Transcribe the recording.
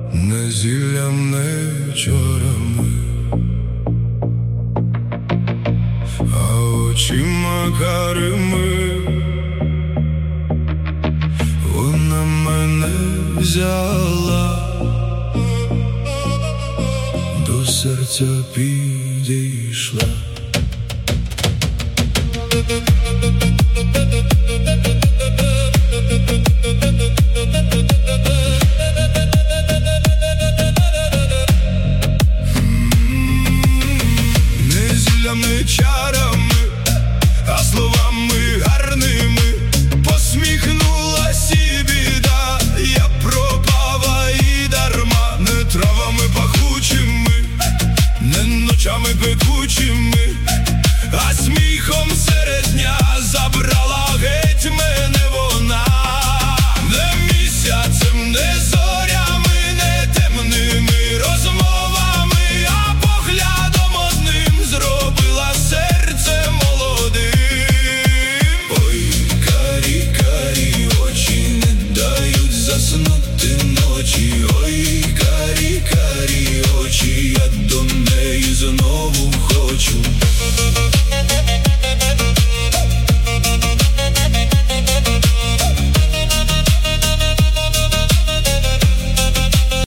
не зіллям, не чарами, а очима карими. Вона мене взяла, до серця підійшла. Не зіллям, не чарами, а словами гарними. Посміхнулась і біда, я пропала і дарма. Не травами пахучими, не ночами пекучими, а сміхом серед дня забрала геть мене вона. Не місяцем, не зорями, не темними розмовами, а поглядом одним зробила серце молодим. Ой, карі, карі очі не дають заснути ночі. Ой,